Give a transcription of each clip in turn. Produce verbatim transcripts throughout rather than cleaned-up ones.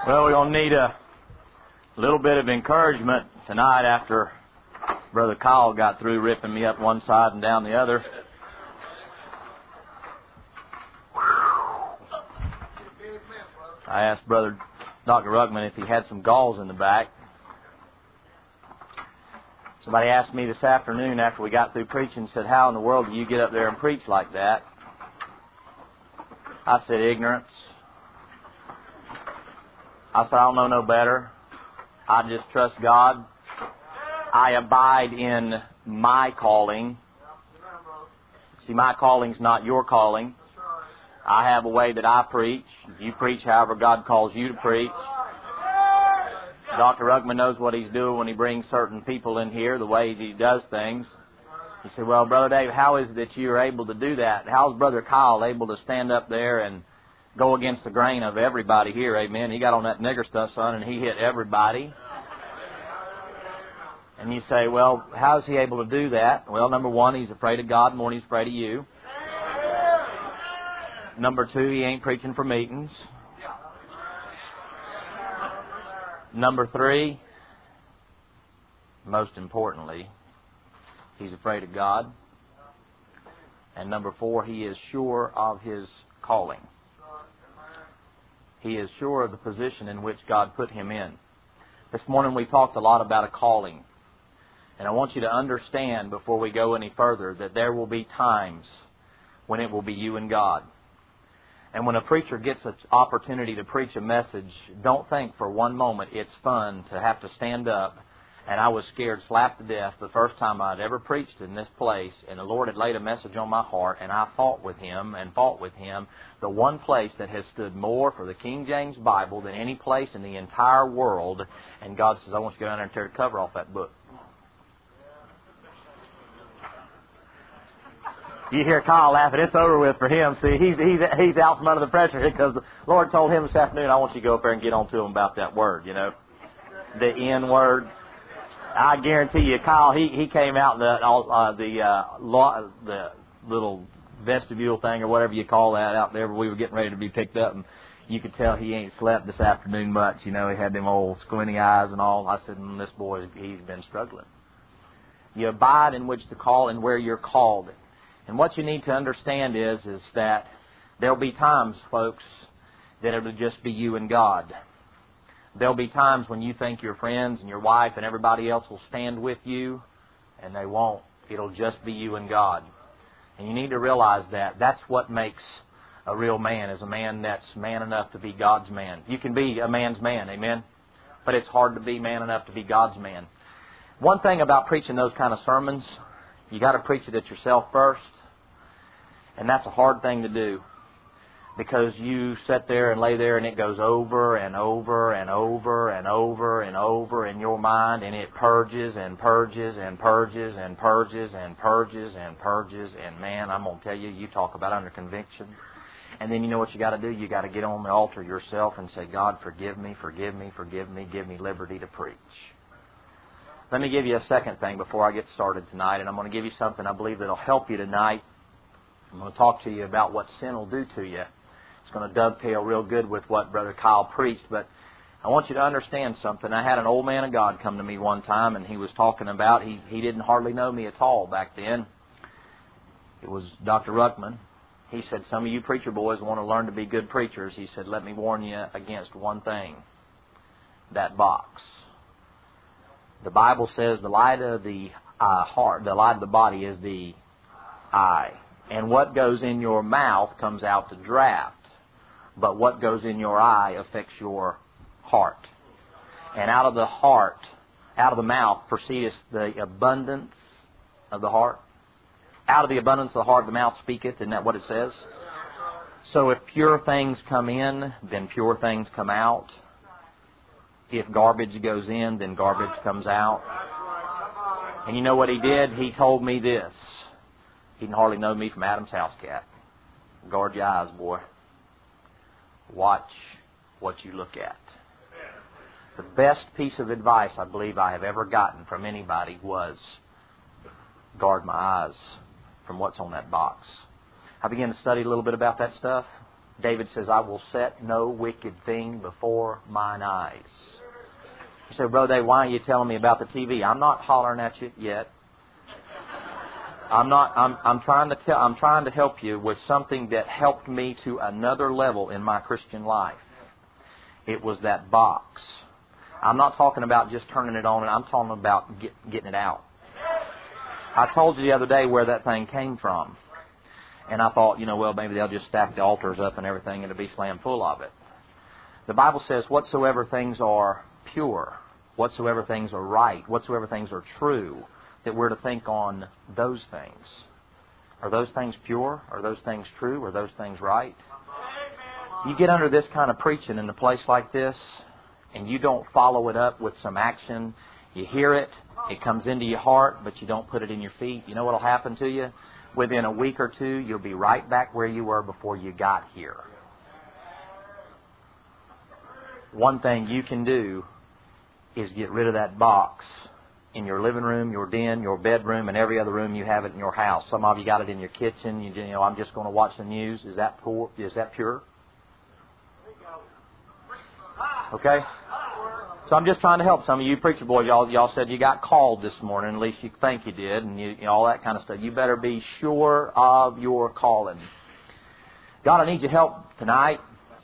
Well, we're going to need a little bit of encouragement tonight after Brother Kyle got through ripping me up one side and down the other. I asked Brother Doctor Ruckman if he had some galls in the back. Somebody asked me this afternoon after we got through preaching, said, how in the world do you get up there and preach like that? I said, ignorance. I said, I don't know no better. I just trust God. I abide in my calling. See, my calling's not your calling. I have a way that I preach. You preach however God calls you to preach. Doctor Ruckman knows what he's doing when he brings certain people in here, the way he does things. He said, well, Brother Dave, how is it that you're able to do that? How's Brother Kyle able to stand up there and go against the grain of everybody here? Amen. He got on that nigger stuff, son, and he hit everybody. And you say, well, how is he able to do that? Well, number one, he's afraid of God more than he's afraid of you. Number two, he ain't preaching for meetings. Number three, most importantly, he's afraid of God. And number four, he is sure of his calling. He is sure of the position in which God put him in. This morning we talked a lot about a calling. And I want you to understand before we go any further that there will be times when it will be you and God. And when a preacher gets an opportunity to preach a message, don't think for one moment it's fun to have to stand up. And I was scared slap to death the first time I'd ever preached in this place, and the Lord had laid a message on my heart, and I fought with Him and fought with Him. The one place that has stood more for the King James Bible than any place in the entire world, and God says, I want you to go down there and tear the cover off that book. You hear Kyle laughing, it's over with for him. See, he's he's he's out from under the pressure because the Lord told him this afternoon, I want you to go up there and get on to him about that word, you know, the N word. I guarantee you, Kyle, he, he came out in the uh, the uh, law, the little vestibule thing or whatever you call that out there where we were getting ready to be picked up, and you could tell he ain't slept this afternoon much. You know, he had them old squinty eyes and all. I said, mm, this boy, he's been struggling. You abide in which to call and where you're called. And what you need to understand is, is that there'll be times, folks, that it'll just be you and God. There'll be times when you think your friends and your wife and everybody else will stand with you, and they won't. It'll just be you and God. And you need to realize that. That's what makes a real man, is a man that's man enough to be God's man. You can be a man's man, amen? But it's hard to be man enough to be God's man. One thing about preaching those kind of sermons, you got to preach it at yourself first. And that's a hard thing to do, because you sit there and lay there and it goes over and over and over and over and over in your mind, and it purges and purges and purges and purges and purges and purges. And man, I'm going to tell you, you talk about under conviction. And then you know what you got to do? You got to get on the altar yourself and say, God, forgive me, forgive me, forgive me, give me liberty to preach. Let me give you a second thing before I get started tonight, and I'm going to give you something I believe that will help you tonight. I'm going to talk to you about what sin will do to you. It's going to dovetail real good with what Brother Kyle preached, but I want you to understand something. I had an old man of God come to me one time, and he was talking about, he, he didn't hardly know me at all back then. It was Doctor Ruckman. He said, some of you preacher boys want to learn to be good preachers. He said, let me warn you against one thing, that box. The Bible says the light of the uh, heart, the light of the body is the eye. And what goes in your mouth comes out to draft. But what goes in your eye affects your heart. And out of the heart, out of the mouth, proceedeth the abundance of the heart. Out of the abundance of the heart, the mouth speaketh. Isn't that what it says? So if pure things come in, then pure things come out. If garbage goes in, then garbage comes out. And you know what he did? He told me this. He can hardly know me from Adam's house cat. Guard your eyes, boy. Watch what you look at. The best piece of advice I believe I have ever gotten from anybody was, guard my eyes from what's on that box. I began to study a little bit about that stuff. David says, I will set no wicked thing before mine eyes. You say, Brother Dave, why are you telling me about the T V? I'm not hollering at you yet. I'm not. I'm. I'm trying to tell. I'm trying to help you with something that helped me to another level in my Christian life. It was that box. I'm not talking about just turning it on, and I'm talking about get, getting it out. I told you the other day where that thing came from, and I thought, you know, well, maybe they'll just stack the altars up and everything, and it'll be slammed full of it. The Bible says, whatsoever things are pure, whatsoever things are right, whatsoever things are true, that we're to think on those things. Are those things pure? Are those things true? Are those things right? You get under this kind of preaching in a place like this, and you don't follow it up with some action. You hear it, it comes into your heart, but you don't put it in your feet. You know what will happen to you? Within a week or two, you'll be right back where you were before you got here. One thing you can do is get rid of that box in your living room, your den, your bedroom, and every other room you have it in your house. Some of you got it in your kitchen. You, you know, I'm just going to watch the news. Is that poor? Is that pure? Okay? So I'm just trying to help some of you preacher boys. Y'all, y'all said you got called this morning. At least you think you did, and you, you know, all that kind of stuff. You better be sure of your calling. God, I need your help tonight.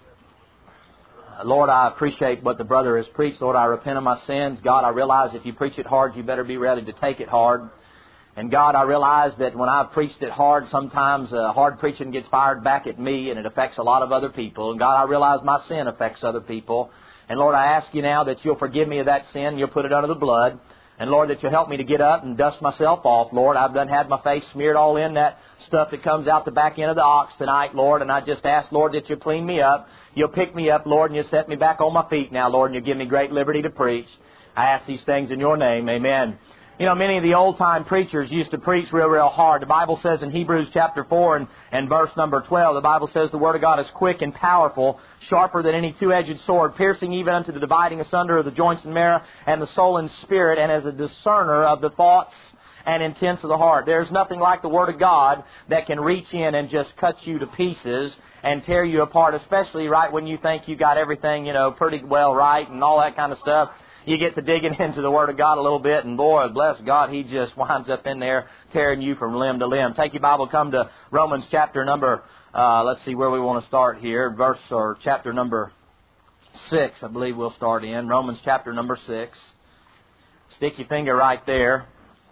Lord, I appreciate what the brother has preached. Lord, I repent of my sins. God, I realize if you preach it hard, you better be ready to take it hard. And God, I realize that when I've preached it hard, sometimes uh, hard preaching gets fired back at me and it affects a lot of other people. And God, I realize my sin affects other people. And Lord, I ask you now that you'll forgive me of that sin. You'll put it under the blood. And Lord, that you'll help me to get up and dust myself off, Lord. I've done had my face smeared all in that stuff that comes out the back end of the ox tonight, Lord. And I just ask, Lord, that you'll clean me up. You'll pick me up, Lord, and you'll set me back on my feet now, Lord, and you'll give me great liberty to preach. I ask these things in your name. Amen. You know, many of the old-time preachers used to preach real, real hard. The Bible says in Hebrews chapter four and, and verse number twelve, the Bible says the Word of God is quick and powerful, sharper than any two-edged sword, piercing even unto the dividing asunder of the joints and marrow and the soul and spirit, and as a discerner of the thoughts and intents of the heart. There's nothing like the Word of God that can reach in and just cut you to pieces and tear you apart, especially right when you think you got everything, you know, pretty well right and all that kind of stuff. You get to digging into the Word of God a little bit, and boy, bless God, He just winds up in there tearing you from limb to limb. Take your Bible, come to Romans chapter number, uh, let's see where we want to start here, verse or chapter number six, I believe we'll start in. Romans chapter number six. Stick your finger right there.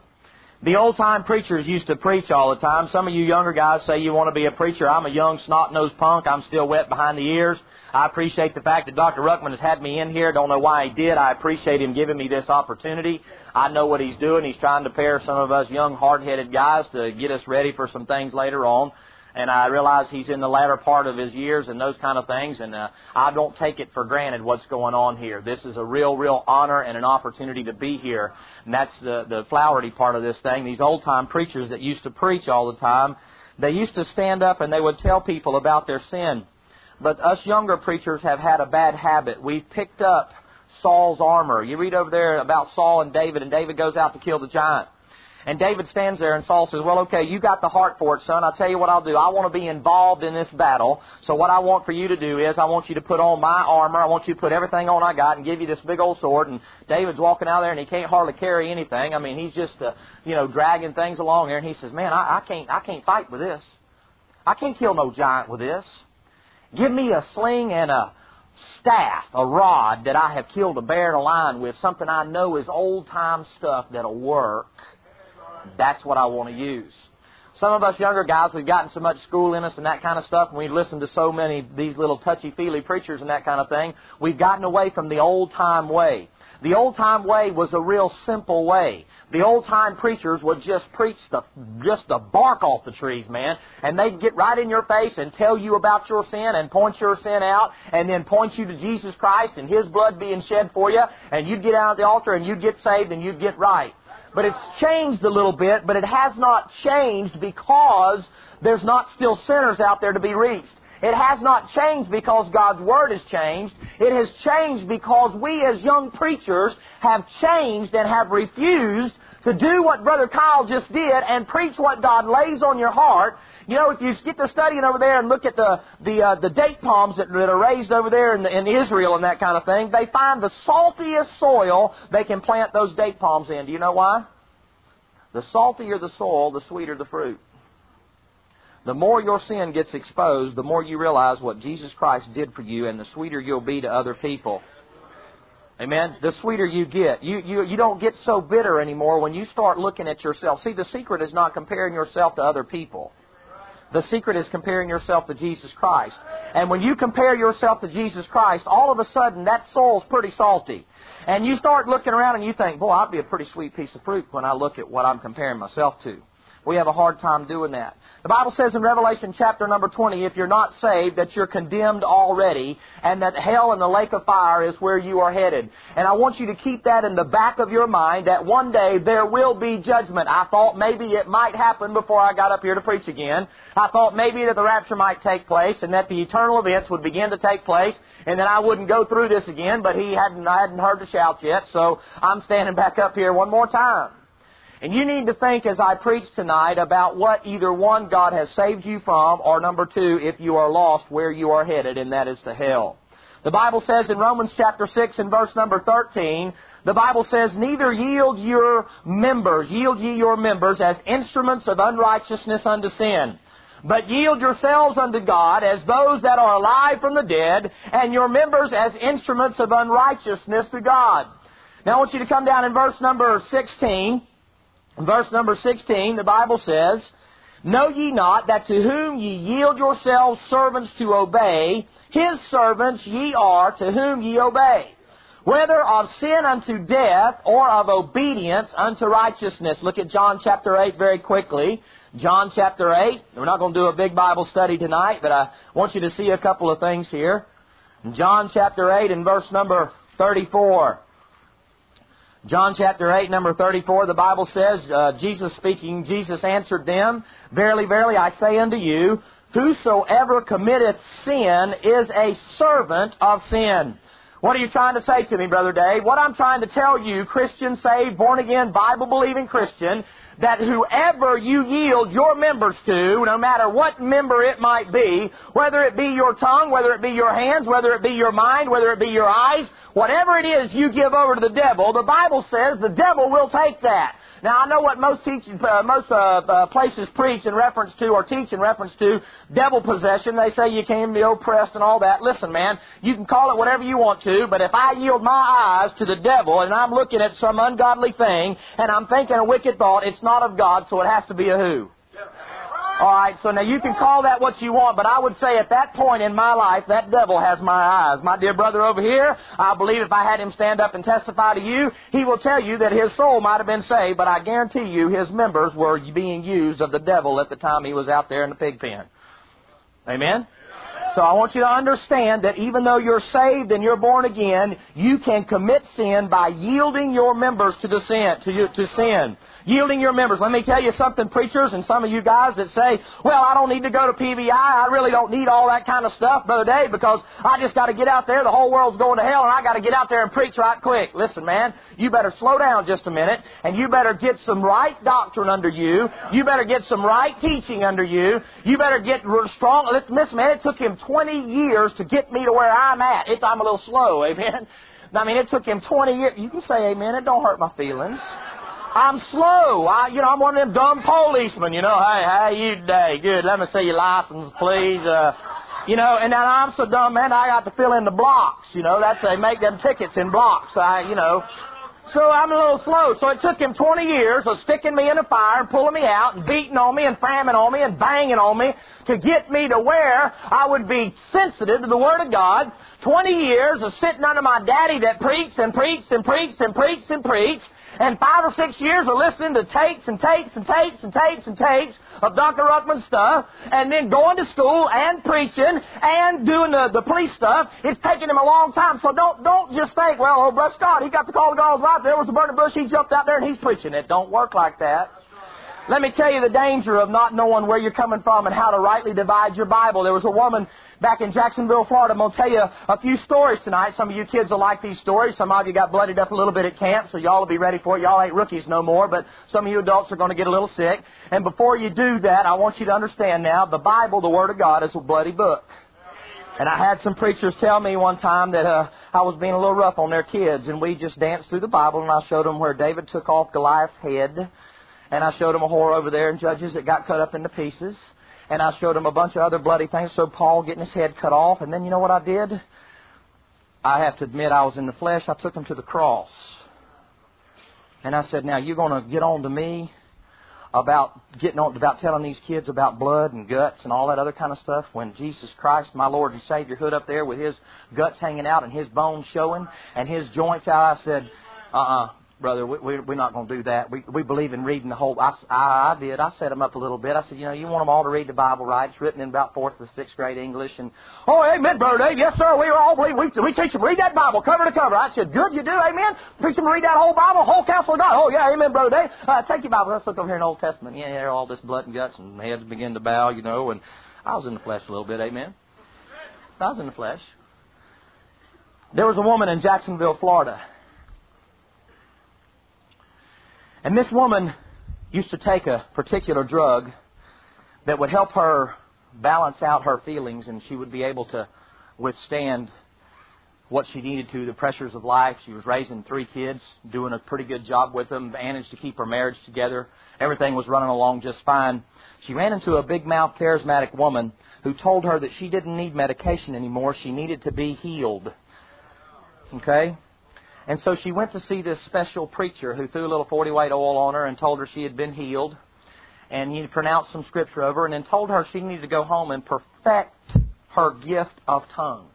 The old-time preachers used to preach all the time. Some of you younger guys say you want to be a preacher. I'm a young, snot-nosed punk. I'm still wet behind the ears. I appreciate the fact that Doctor Ruckman has had me in here. Don't know why he did. I appreciate him giving me this opportunity. I know what he's doing. He's trying to prepare some of us young, hard-headed guys to get us ready for some things later on. And I realize he's in the latter part of his years and those kind of things. And uh, I don't take it for granted what's going on here. This is a real, real honor and an opportunity to be here. And that's the, the flowery part of this thing. These old-time preachers that used to preach all the time, they used to stand up and they would tell people about their sin. But us younger preachers have had a bad habit. We've picked up Saul's armor. You read over there about Saul and David, and David goes out to kill the giant. And David stands there, and Saul says, well, okay, you got the heart for it, son. I'll tell you what I'll do. I want to be involved in this battle. So what I want for you to do is I want you to put on my armor. I want you to put everything on I got and give you this big old sword. And David's walking out there, and he can't hardly carry anything. I mean, he's just, uh, you know, dragging things along there. And he says, man, I, I can't I can't fight with this. I can't kill no giant with this. Give me a sling and a staff, a rod that I have killed a bear and a lion with, something I know is old-time stuff that'll work. That's what I want to use. Some of us younger guys, we've gotten so much school in us and that kind of stuff, and we've listened to so many these little touchy-feely preachers and that kind of thing, we've gotten away from the old-time way. The old-time way was a real simple way. The old-time preachers would just preach the just the bark off the trees, man. And they'd get right in your face and tell you about your sin and point your sin out and then point you to Jesus Christ and His blood being shed for you. And you'd get out of the altar and you'd get saved and you'd get right. But it's changed a little bit, but it has not changed because there's not still sinners out there to be reached. It has not changed because God's Word has changed. It has changed because we as young preachers have changed and have refused to do what Brother Kyle just did and preach what God lays on your heart. You know, if you get to studying over there and look at the the uh, the date palms that, that are raised over there in, in Israel and that kind of thing, they find the saltiest soil they can plant those date palms in. Do you know why? The saltier the soil, the sweeter the fruit. The more your sin gets exposed, the more you realize what Jesus Christ did for you, and the sweeter you'll be to other people. Amen? The sweeter you get. You, you, you don't get so bitter anymore when you start looking at yourself. See, the secret is not comparing yourself to other people. The secret is comparing yourself to Jesus Christ. And when you compare yourself to Jesus Christ, all of a sudden that soil's pretty salty. And you start looking around and you think, boy, I'd be a pretty sweet piece of fruit when I look at what I'm comparing myself to. We have a hard time doing that. The Bible says in Revelation chapter number twenty, if you're not saved, that you're condemned already, and that hell and the lake of fire is where you are headed. And I want you to keep that in the back of your mind, that one day there will be judgment. I thought maybe it might happen before I got up here to preach again. I thought maybe that the rapture might take place, and that the eternal events would begin to take place, and then I wouldn't go through this again, but he hadn't, I hadn't heard the shout yet, so I'm standing back up here one more time. And you need to think as I preach tonight about what either one, God has saved you from, or number two, if you are lost, where you are headed, and that is to hell. The Bible says in Romans chapter six and verse number thirteen, the Bible says, neither yield your members, yield ye your members as instruments of unrighteousness unto sin, but yield yourselves unto God as those that are alive from the dead, and your members as instruments of unrighteousness to God. Now I want you to come down in verse number sixteen. Verse number sixteen, the Bible says, know ye not that to whom ye yield yourselves servants to obey, his servants ye are to whom ye obey, whether of sin unto death or of obedience unto righteousness. Look at John chapter eight very quickly. John chapter eight. We're not going to do a big Bible study tonight, but I want you to see a couple of things here. John chapter eight and verse number thirty-four. John chapter eight, number thirty-four, the Bible says, uh, Jesus speaking, Jesus answered them, verily, verily, I say unto you, whosoever committeth sin is a servant of sin. What are you trying to say to me, Brother Dave? What I'm trying to tell you, Christian, saved, born-again, Bible-believing Christian, that whoever you yield your members to, no matter what member it might be, whether it be your tongue, whether it be your hands, whether it be your mind, whether it be your eyes, whatever it is you give over to the devil, the Bible says the devil will take that. Now, I know what most teach, uh, most uh, uh, places preach in reference to, or teach in reference to, devil possession. They say you can't be oppressed and all that. Listen, man, you can call it whatever you want to, but if I yield my eyes to the devil and I'm looking at some ungodly thing and I'm thinking a wicked thought, it's not of God, so it has to be a who? All right, so now you can call that what you want, but I would say at that point in my life, that devil has my eyes. My dear brother over here, I believe if I had him stand up and testify to you, he will tell you that his soul might have been saved, but I guarantee you his members were being used of the devil at the time he was out there in the pig pen. Amen? So I want you to understand that even though you're saved and you're born again, you can commit sin by yielding your members to the sin, to, you, to sin. Yielding your members. Let me tell you something, preachers, and some of you guys that say, well, I don't need to go to P V I. I really don't need all that kind of stuff, Brother Dave, because I just got to get out there. The whole world's going to hell, and I got to get out there and preach right quick. Listen, man, you better slow down just a minute, and you better get some right doctrine under you. You better get some right teaching under you. You better get strong. Listen, man, it took him twenty years to get me to where I'm at. It's, I'm a little slow, amen? I mean, it took him twenty years. You can say amen. It don't hurt my feelings. I'm slow. I, you know, I'm one of them dumb policemen, you know. Hey, how you today? Good. Let me see your license, please. Uh, you know, and then I'm so dumb, man, I got to fill in the blocks, you know. That's, they make them tickets in blocks. I, you know. So I'm a little slow. So it took him twenty years of sticking me in the fire and pulling me out and beating on me and famming on me and banging on me to get me to where I would be sensitive to the Word of God. twenty years of sitting under my daddy that preached and preached and preached and preached and preached. And five or six years of listening to tapes and tapes and tapes and tapes and tapes of Doctor Ruckman's stuff, and then going to school and preaching and doing the, the police stuff. It's taken him a long time. So don't don't just think, well, oh, bless God, he got the call of God's life. There was a burning bush. He jumped out there and he's preaching. It don't work like that. Let me tell you the danger of not knowing where you're coming from and how to rightly divide your Bible. There was a woman back in Jacksonville, Florida. I'm going to tell you a few stories tonight. Some of you kids will like these stories. Some of you got bloodied up a little bit at camp, so y'all will be ready for it. Y'all ain't rookies no more, but some of you adults are going to get a little sick. And before you do that, I want you to understand now, the Bible, the Word of God, is a bloody book. And I had some preachers tell me one time that uh, I was being a little rough on their kids, and we just danced through the Bible, and I showed them where David took off Goliath's head, and I showed them a whore over there in Judges that got cut up into pieces, and I showed them a bunch of other bloody things, so Paul getting his head cut off, and then you know what I did? I have to admit I was in the flesh. I took them to the cross. And I said, now you're going to get on to me about getting on, about telling these kids about blood and guts and all that other kind of stuff when Jesus Christ, my Lord and Savior, stood up there with His guts hanging out and His bones showing and His joints out. I said, uh-uh, brother, we, we, we're not going to do that. We, we believe in reading the whole... I, I, I did. I set them up a little bit. I said, you know, you want them all to read the Bible, right? It's written in about fourth to sixth grade English. And, oh, amen, Brother Dave. Yes, sir. We all believe. We, we teach them. Read that Bible cover to cover. I said, good, you do. Amen. Teach them to read that whole Bible, whole counsel of God. Oh, yeah, amen, Brother Dave. Uh, take your Bible. Let's look over here in the Old Testament. Yeah, there all this blood and guts and heads begin to bow, you know. And I was in the flesh a little bit. Amen. I was in the flesh. There was a woman in Jacksonville, Florida. And this woman used to take a particular drug that would help her balance out her feelings, and she would be able to withstand what she needed to, the pressures of life. She was raising three kids, doing a pretty good job with them, managed to keep her marriage together. Everything was running along just fine. She ran into a big-mouth, charismatic woman who told her that she didn't need medication anymore. She needed to be healed. Okay? And so she went to see this special preacher who threw a little forty-weight oil on her and told her she had been healed. And he pronounced some scripture over her and then told her she needed to go home and perfect her gift of tongues.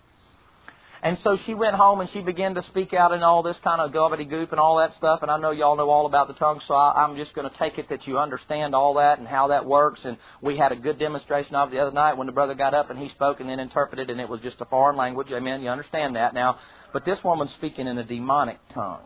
And so she went home and she began to speak out in all this kind of gobbity-goop and all that stuff. And I know y'all know all about the tongues, so I, I'm just going to take it that you understand all that and how that works. And we had a good demonstration of it the other night when the brother got up and he spoke and then interpreted, and it was just a foreign language. Amen. You understand that now. But this woman's speaking in a demonic tongue.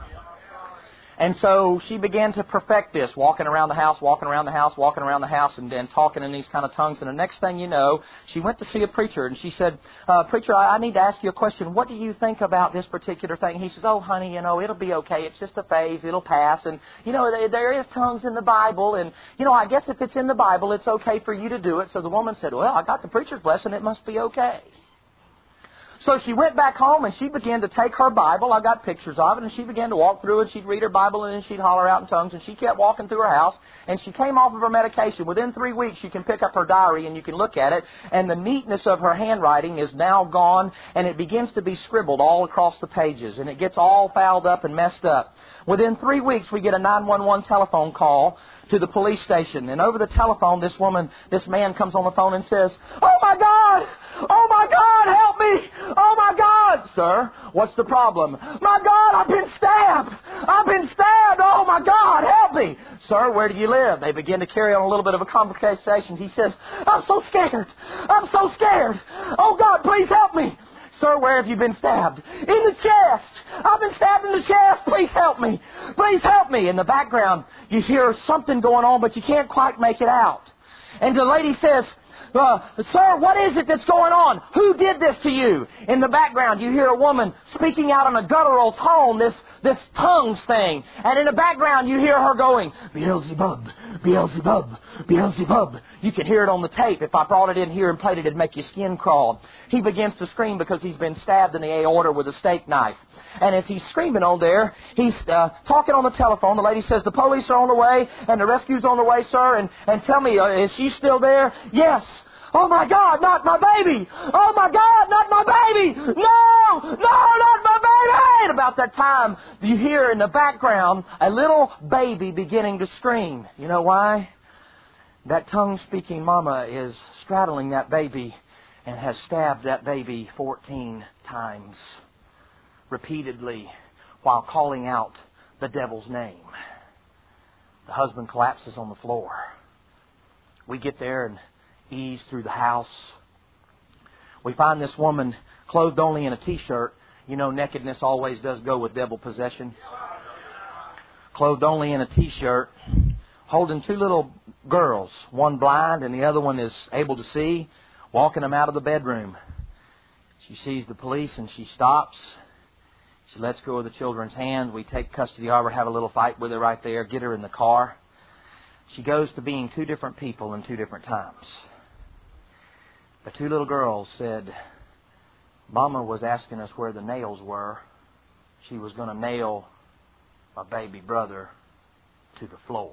And so she began to perfect this, walking around the house, walking around the house, walking around the house, and then talking in these kind of tongues. And the next thing you know, she went to see a preacher, and she said, uh, Preacher, I, I need to ask you a question. What do you think about this particular thing? He says, oh, honey, you know, it'll be okay. It's just a phase. It'll pass. And, you know, there, there is tongues in the Bible. And, you know, I guess if it's in the Bible, it's okay for you to do it. So the woman said, well, I got the preacher's blessing. It must be okay. So she went back home and she began to take her Bible. I got pictures of it. And she began to walk through it. She'd read her Bible and then she'd holler out in tongues. And she kept walking through her house. And she came off of her medication. Within three weeks, you can pick up her diary and you can look at it. And the neatness of her handwriting is now gone. And it begins to be scribbled all across the pages. And it gets all fouled up and messed up. Within three weeks, we get a nine one one telephone call to the police station. And over the telephone, this woman, this man comes on the phone and says, oh my God! Oh my God! Help me! Oh my God! Sir, what's the problem? My God, I've been stabbed! I've been stabbed! Oh my God, help me! Sir, where do you live? They begin to carry on a little bit of a conversation. He says, I'm so scared! I'm so scared! Oh God, please help me! Sir, where have you been stabbed? In the chest. I've been stabbed in the chest. Please help me. Please help me. In the background, you hear something going on, but you can't quite make it out. And the lady says, uh, Sir, what is it that's going on? Who did this to you? In the background, you hear a woman speaking out in a guttural tone, this this tongues thing. And in the background, you hear her going, Beelzebub, Beelzebub, Beelzebub. You can hear it on the tape. If I brought it in here and played it, it'd make your skin crawl. He begins to scream because he's been stabbed in the aorta with a steak knife. And as he's screaming on there, he's uh, talking on the telephone. The lady says, the police are on the way, and the rescue's on the way, sir. And, and tell me, uh, is she still there? Yes. Oh my God, not my baby! Oh my God, not my baby! No! No, not my baby! And about that time, you hear in the background a little baby beginning to scream. You know why? That tongue-speaking mama is straddling that baby and has stabbed that baby fourteen times, repeatedly, while calling out the devil's name. The husband collapses on the floor. We get there and ease through the house. We find this woman clothed only in a t-shirt. You know, nakedness always does go with devil possession. Clothed only in a t-shirt, holding two little girls. One blind and the other one is able to see. walking them out of the bedroom. She sees the police and she stops. She lets go of the children's hands. We take custody of her, have a little fight with her right there, get her in the car. She goes to being two different people in two different times. The two little girls said, Mama was asking us where the nails were. She was going to nail my baby brother to the floor.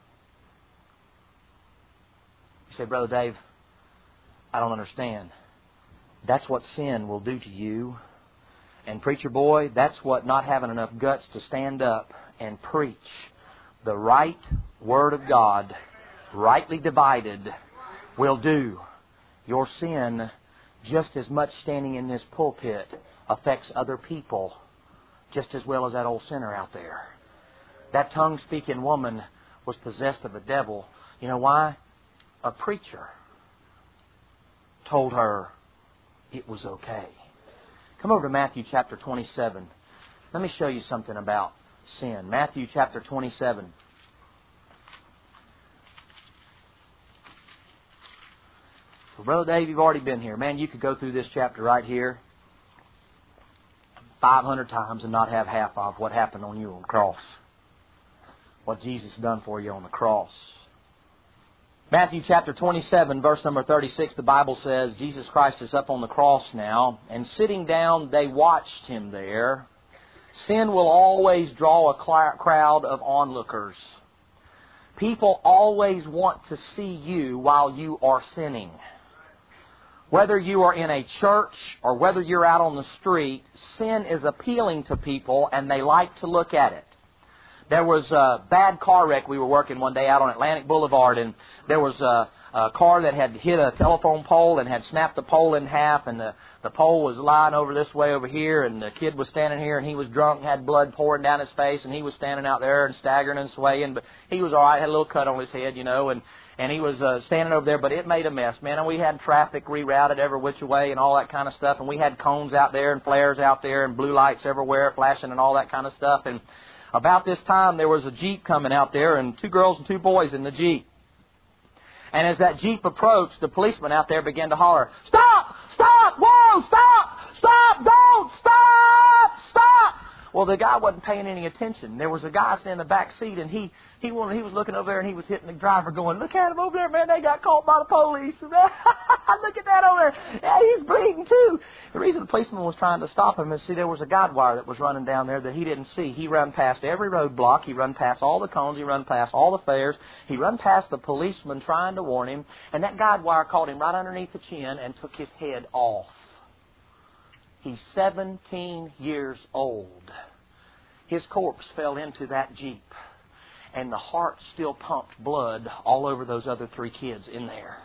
You say, Brother Dave, I don't understand. That's what sin will do to you. And preacher boy, that's what not having enough guts to stand up and preach the right Word of God, rightly divided, will do. Your sin, just as much standing in this pulpit, affects other people just as well as that old sinner out there. That tongue-speaking woman was possessed of a devil. You know why? A preacher told her it was okay. Come over to Matthew chapter twenty-seven. Let me show you something about sin. Matthew chapter twenty-seven. Well, Brother Dave, you've already been here. Man, you could go through this chapter right here five hundred times and not have half of what happened on you on the cross. What Jesus done for you on the cross. Matthew chapter twenty-seven, verse number thirty-six, the Bible says, Jesus Christ is up on the cross now, and sitting down, they watched Him there. Sin will always draw a cl- crowd of onlookers. People always want to see you while you are sinning. Whether you are in a church or whether you're out on the street, sin is appealing to people and they like to look at it. There was a bad car wreck we were working one day out on Atlantic Boulevard, and there was a, a car that had hit a telephone pole and had snapped the pole in half, and the, the pole was lying over this way over here, and the kid was standing here, and he was drunk, had blood pouring down his face, and he was standing out there and staggering and swaying, but he was all right, had a little cut on his head, you know, and And he was uh, standing over there, but it made a mess, man. And we had traffic rerouted every which way and all that kind of stuff. And we had cones out there and flares out there and blue lights everywhere flashing and all that kind of stuff. And about this time, there was a Jeep coming out there and two girls and two boys in the Jeep. And as that Jeep approached, the policeman out there began to holler, "Stop! Stop! Whoa! Stop! Stop! Don't! Stop! Stop!" Well, the guy wasn't paying any attention. There was a guy sitting in the back seat, and he he wanted, he was looking over there, and he was hitting the driver, going, "Look at him over there, man! They got caught by the police. Look at that over there. Yeah, he's bleeding too." The reason the policeman was trying to stop him is, see, there was a guide wire that was running down there that he didn't see. He run past every roadblock. He run past all the cones. He run past all the flares. He run past the policeman trying to warn him, and that guide wire caught him right underneath the chin and took his head off. He's seventeen years old. His corpse fell into that Jeep, and the heart still pumped blood all over those other three kids in there.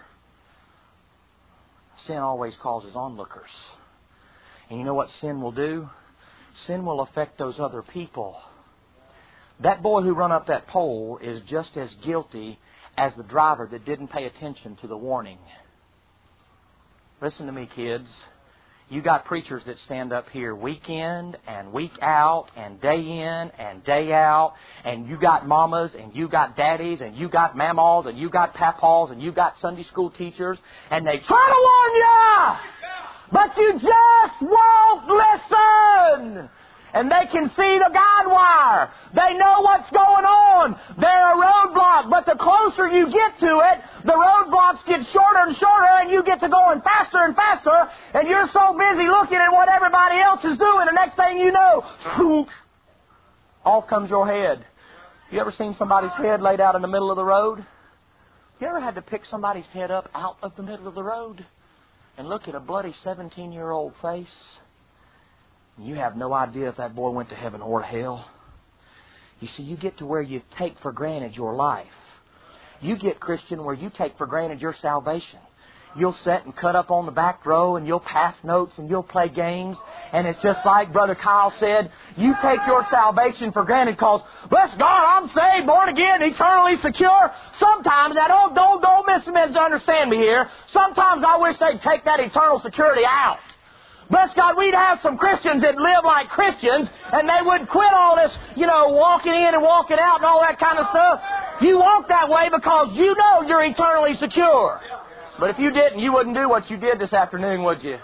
Sin always causes onlookers. And you know what sin will do? Sin will affect those other people. That boy who run up that pole is just as guilty as the driver that didn't pay attention to the warning. Listen to me, kids. You got preachers that stand up here week in and week out and day in and day out. And you got mamas and you got daddies and you got mammas and you got papaws and you got Sunday school teachers. And they try to warn you, but you just won't listen. And they can see the guide wire. They know what's going on. They're a roadblock. But the closer you get to it, the roadblocks get shorter and shorter, and you get to going faster and faster. And you're so busy looking at what everybody else is doing. The next thing you know, off comes your head. You ever seen somebody's head laid out in the middle of the road? You ever had to pick somebody's head up out of the middle of the road and look at a bloody seventeen-year-old face? You have no idea if that boy went to heaven or hell. You see, you get to where you take for granted your life. You get, Christian, where you take for granted your salvation. You'll sit and cut up on the back row and you'll pass notes and you'll play games. And it's just like Brother Kyle said, you take your salvation for granted because, bless God, I'm saved, born again, eternally secure. Sometimes, now don't, don't, don't miss me to understand me here. Sometimes I wish they'd take that eternal security out. Bless God, we'd have some Christians that live like Christians, and they would quit all this, you know, walking in and walking out and all that kind of stuff. You walk that way because you know you're eternally secure. But if you didn't, you wouldn't do what you did this afternoon, would you?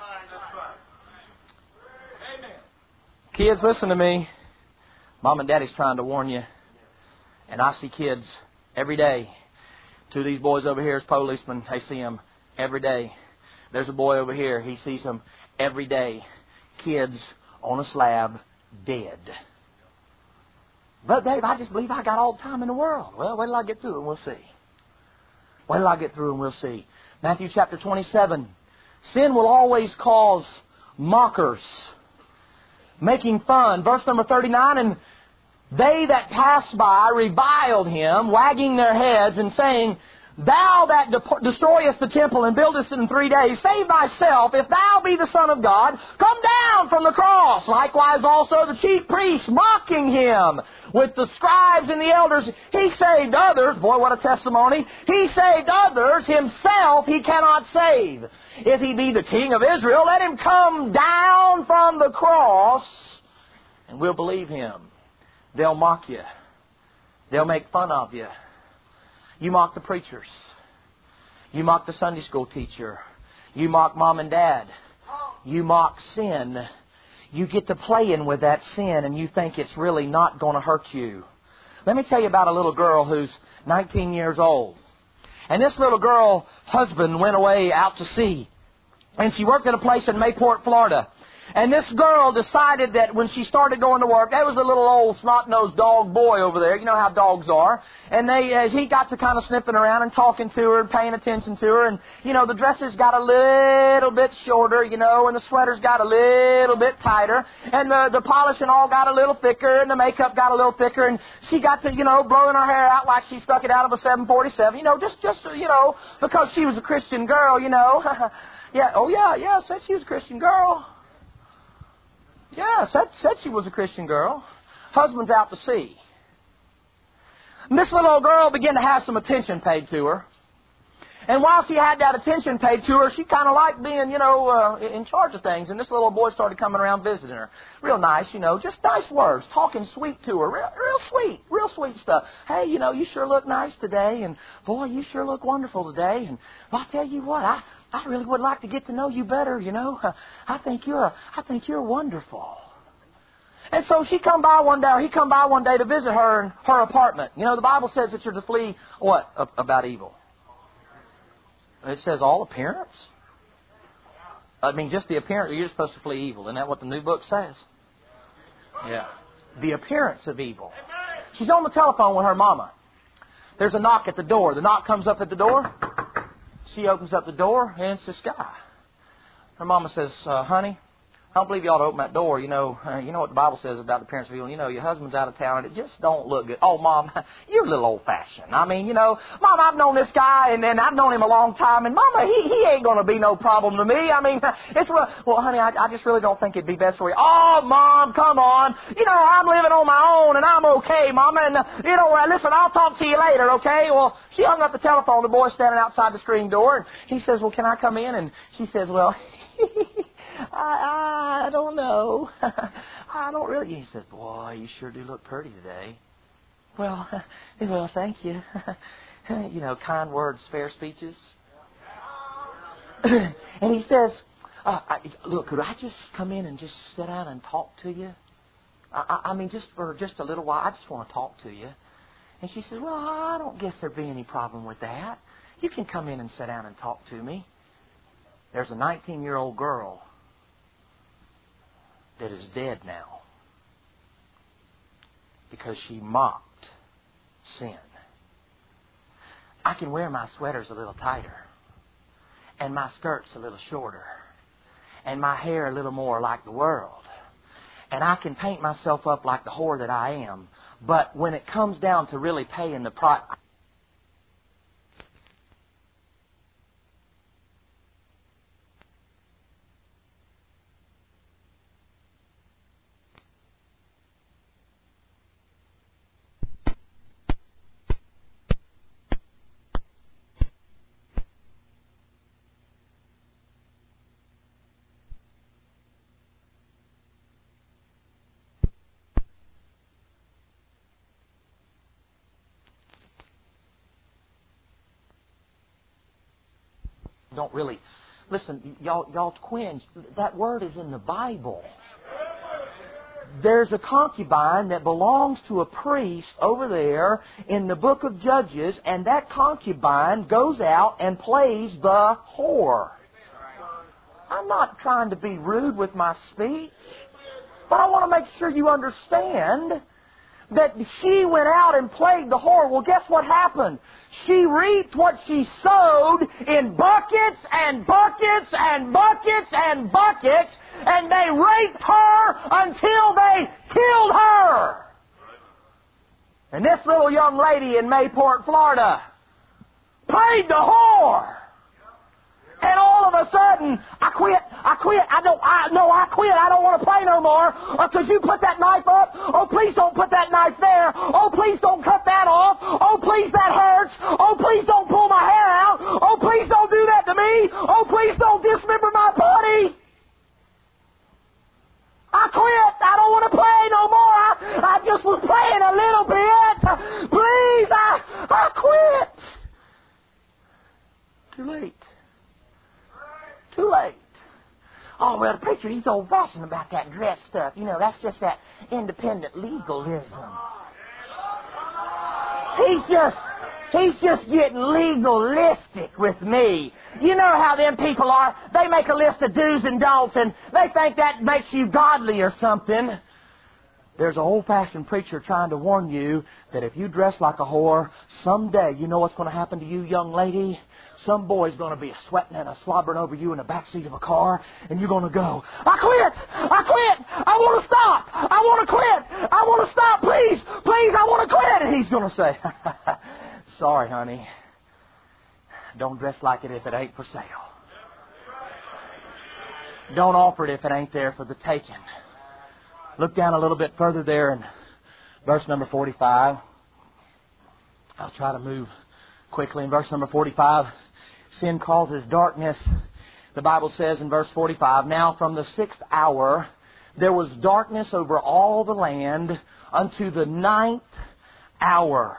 Kids, listen to me. Mom and Daddy's trying to warn you. And I see kids every day. Two of these boys over here is policemen. They see them every day. There's a boy over here. He sees them every day. Kids on a slab, dead. But Dave, I just believe I got all the time in the world. Well, wait till I get through and we'll see. Wait till I get through and we'll see. Matthew chapter twenty-seven. Sin will always cause mockers, making fun. Verse number thirty-nine, and they that passed by reviled him, wagging their heads and saying, Thou that de- destroyest the temple and buildest it in three days, save thyself. If thou be the Son of God, come down from the cross. Likewise also the chief priests mocking him with the scribes and the elders. He saved others. Boy, what a testimony. He saved others. Himself he cannot save. If he be the King of Israel, let him come down from the cross and we'll believe him. They'll mock you. They'll make fun of you. You mock the preachers. You mock the Sunday school teacher. You mock mom and dad. You mock sin. You get to playing with that sin and you think it's really not going to hurt you. Let me tell you about a little girl who's nineteen years old. And this little girl's husband went away out to sea. And she worked at a place in Mayport, Florida. And this girl decided that when she started going to work, there was a little old snot-nosed dog boy over there. You know how dogs are. And they, as he got to kind of sniffing around and talking to her and paying attention to her. And, you know, the dresses got a little bit shorter, you know, and the sweaters got a little bit tighter. And the, the polishing all got a little thicker and the makeup got a little thicker. And she got to, you know, blowing her hair out like she stuck it out of a seven forty-seven. You know, just, just, you know, because she was a Christian girl, you know. yeah, oh yeah, yeah, said she was a Christian girl. Yeah, said, said she was a Christian girl. Husband's out to sea. And this little old girl began to have some attention paid to her. And while she had that attention paid to her, she kind of liked being, you know, uh, in charge of things. And this little boy started coming around visiting her. Real nice, you know, just nice words, talking sweet to her. Real, real sweet, real sweet stuff. Hey, you know, you sure look nice today. And, boy, you sure look wonderful today. And well, I'll tell you what, I... I really would like to get to know you better, you know. I think you're, I think you're wonderful. And so she come by one day, or he come by one day to visit her in her apartment. You know, the Bible says that you're to flee what about evil? It says all appearance. I mean, just the appearance. You're supposed to flee evil. Isn't that what the new book says? Yeah. The appearance of evil. She's on the telephone with her mama. There's a knock at the door. The knock comes up at the door. She opens up the door, and it's this guy. Her mama says, uh, honey, I don't believe you ought to open that door. You know, uh, you know what the Bible says about the appearance of evil. You know, your husband's out of town, and it just don't look good. Oh, Mom, you're a little old-fashioned. I mean, you know, Mom, I've known this guy, and, and I've known him a long time, and Mama, he, he ain't going to be no problem to me. I mean, it's real. Well, honey, I, I just really don't think it'd be best for you. Oh, Mom, come on. You know, I'm living on my own, and I'm okay, Mama, and, uh, you know, uh, listen, I'll talk to you later, okay? Well, she hung up the telephone. The boy's standing outside the screen door, and he says, well, can I come in? And she says, well... I, I don't know. I don't really. He says, boy, you sure do look pretty today. Well, well, thank you. You know, kind words, fair speeches. And he says, uh, I, look, could I just come in and just sit down and talk to you? I, I, I mean, just for just a little while. I just want to talk to you. And she says, well, I don't guess there'd be any problem with that. You can come in and sit down and talk to me. There's a nineteen-year-old girl that is dead now because she mocked sin. I can wear my sweaters a little tighter and my skirts a little shorter and my hair a little more like the world. And I can paint myself up like the whore that I am. But when it comes down to really paying the price... don't really... Listen, y'all, y'all twins, that word is in the Bible. There's a concubine that belongs to a priest over there in the book of Judges, and that concubine goes out and plays the whore. I'm not trying to be rude with my speech, but I want to make sure you understand that she went out and played the whore. Well, guess what happened? She reaped what she sowed in buckets and buckets and buckets and buckets, and they raped her until they killed her. And this little young lady in Mayport, Florida, played the whore. And all of a sudden, I quit, I quit, I don't, I, no, I quit, I don't want to play no more. Or could you put that knife up? Oh, please don't put that knife there. Oh, please don't cut that off. Oh, please, that hurts. Oh, please don't pull my hair out. Oh, please don't do that to me. Oh, please don't dismember my body. I quit. I don't want to play no more. I, I just was playing a little bit. Please, I, I quit. Too late. Too late. Oh, well, the preacher, he's old-fashioned about that dress stuff. You know, that's just that independent legalism. He's just, he's just getting legalistic with me. You know how them people are. They make a list of do's and don'ts, and they think that makes you godly or something. There's an old-fashioned preacher trying to warn you that if you dress like a whore, someday, you know what's going to happen to you, young lady? Some boy's going to be sweating and a slobbering over you in the backseat of a car, and you're going to go, I quit! I quit! I want to stop! I want to quit! I want to stop! Please! Please! I want to quit! And he's going to say, sorry, honey. Don't dress like it if it ain't for sale. Don't offer it if it ain't there for the taking. Look down a little bit further there in verse number forty-five. I'll try to move quickly. In verse number forty-five, sin causes darkness. The Bible says in verse forty-five, now from the sixth hour there was darkness over all the land unto the ninth hour.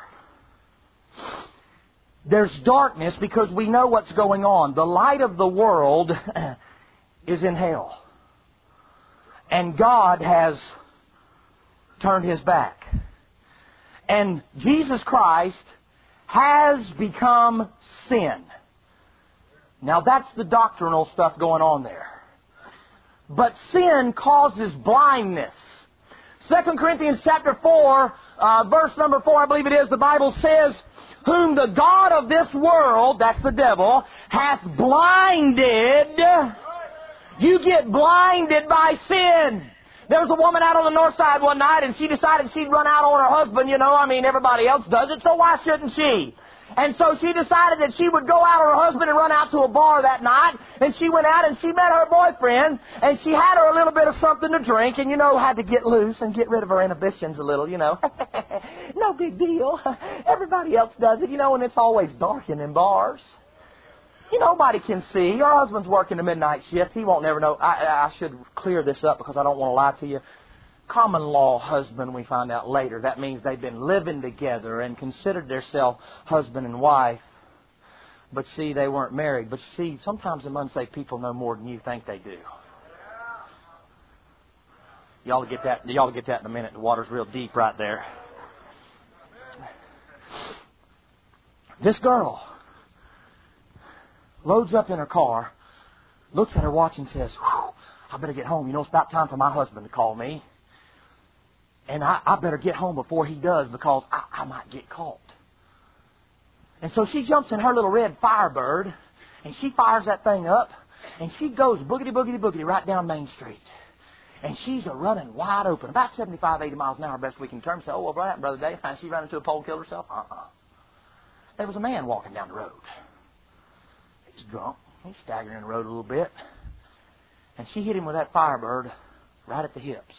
There's darkness because we know what's going on. The light of the world is in hell. And God has turned His back. And Jesus Christ has become sin. Now that's the doctrinal stuff going on there. But sin causes blindness. Second Corinthians chapter four, uh, verse number four, I believe it is, the Bible says, whom the God of this world, that's the devil, hath blinded. You get blinded by sin. There was a woman out on the north side one night, and she decided she'd run out on her husband. You know, I mean, everybody else does it, so why shouldn't she? And so she decided that she would go out on her husband and run out to a bar that night. And she went out and she met her boyfriend, and she had her a little bit of something to drink, and, you know, had to get loose and get rid of her inhibitions a little, you know. No big deal. Everybody else does it, you know, and it's always dark in them bars. You know, nobody can see. Your husband's working a midnight shift. He won't never know. I, I should clear this up because I don't want to lie to you. Common law husband, we find out later. That means they've been living together and considered themselves husband and wife. But see, they weren't married. But see, sometimes them unsaved people know more than you think they do. Y'all get that, y'all get that in a minute. The water's real deep right there. This girl loads up in her car, looks at her watch and says, whew, I better get home. You know, it's about time for my husband to call me. And I, I better get home before he does because I, I might get caught. And so she jumps in her little red Firebird and she fires that thing up and she goes boogity, boogity, boogity right down Main Street. And she's a running wide open, about seventy-five, eighty miles an hour, best we can determine. So, oh, well, what happened, Brother Dave? And she ran into a pole and killed herself? Uh-uh. There was a man walking down the road. He's drunk. He's staggering in the road a little bit. And she hit him with that Firebird right at the hips.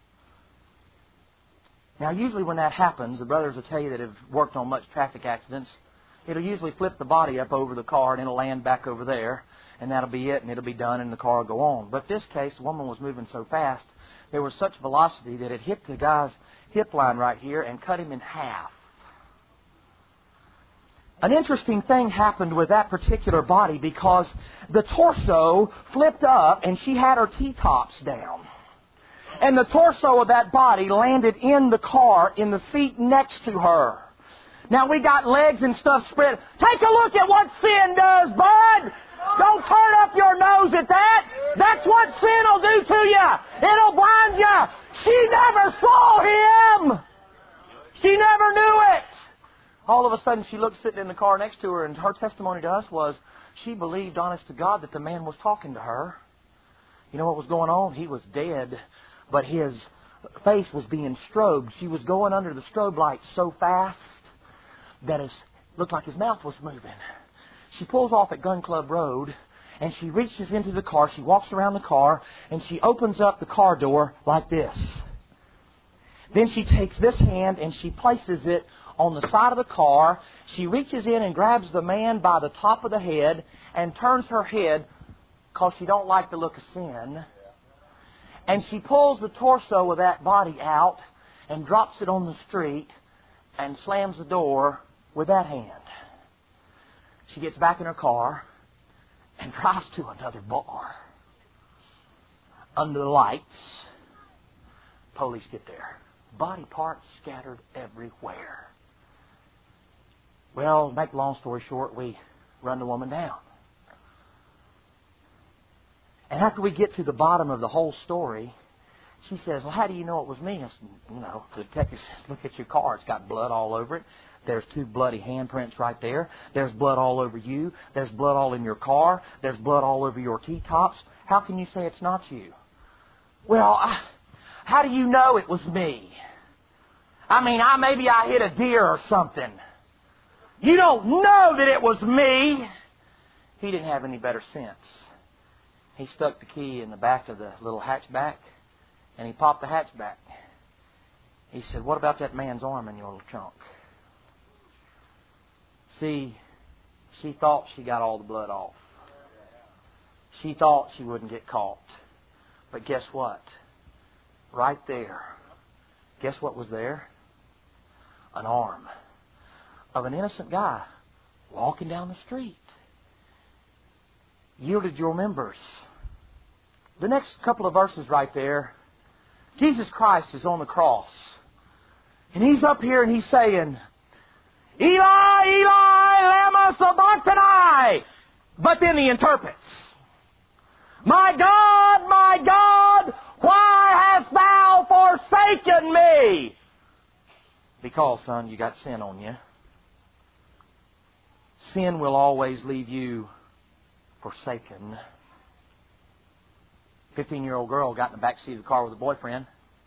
Now, usually when that happens, the brothers will tell you that have worked on much traffic accidents, it'll usually flip the body up over the car and it'll land back over there, and that'll be it, and it'll be done, and the car will go on. But this case, the woman was moving so fast, there was such velocity that it hit the guy's hip line right here and cut him in half. An interesting thing happened with that particular body because the torso flipped up and she had her T-tops down. And the torso of that body landed in the car in the seat next to her. Now we got legs and stuff spread. Take a look at what sin does, bud! Don't turn up your nose at that! That's what sin will do to you! It'll blind you! She never saw Him! She never knew it! All of a sudden she looked sitting in the car next to her, and her testimony to us was she believed, honest to God, that the man was talking to her. You know what was going on? He was dead, but his face was being strobed. She was going under the strobe light so fast that it looked like his mouth was moving. She pulls off at Gun Club Road, and she reaches into the car. She walks around the car, and she opens up the car door like this. Then she takes this hand, and she places it on the side of the car. She reaches in and grabs the man by the top of the head and turns her head because she don't like the look of sin. And she pulls the torso of that body out and drops it on the street and slams the door with that hand. She gets back in her car and drives to another bar. Under the lights, police get there. Body parts scattered everywhere. Well, make the long story short, we run the woman down. And after we get to the bottom of the whole story, she says, well, how do you know it was me? I said, you know, the detective says, look at your car. It's got blood all over it. There's two bloody handprints right there. There's blood all over you. There's blood all in your car. There's blood all over your T-tops. How can you say it's not you? Well, I, how do you know it was me? I mean, I maybe I hit a deer or something. You don't know that it was me. He didn't have any better sense. He stuck the key in the back of the little hatchback, and he popped the hatchback. He said, what about that man's arm in your little trunk? See, she thought she got all the blood off. She thought she wouldn't get caught. But guess what? Right there. Guess what was there? An arm of an innocent guy walking down the street. Yielded your members. The next couple of verses right there, Jesus Christ is on the cross. And He's up here and He's saying, Eli, Eli, lama sabachthani. But then He interprets, my God, my God, why hast Thou forsaken me? Because, son, you got sin on you. Sin will always leave you forsaken. Fifteen-year-old girl got in the back seat of the car with a boyfriend.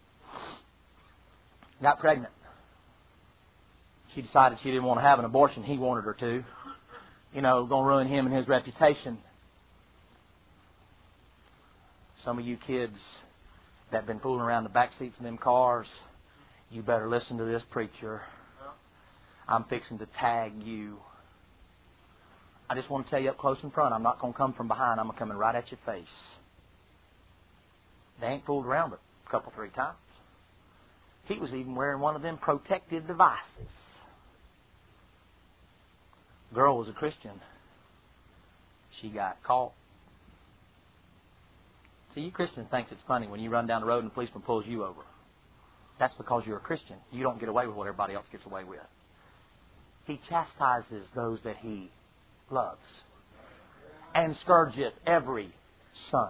Got pregnant. She decided she didn't want to have an abortion. He wanted her to. You know, going to ruin him and his reputation. Some of you kids that have been fooling around the back seats of them cars, you better listen to this preacher. I'm fixing to tag you. I just want to tell you up close in front, I'm not going to come from behind. I'm coming right at your face. They ain't fooled around but a couple, three times. He was even wearing one of them protective devices. Girl was a Christian. She got caught. See, you Christians think it's funny when you run down the road and the policeman pulls you over. That's because you're a Christian. You don't get away with what everybody else gets away with. He chastises those that He loves and scourgeth every son.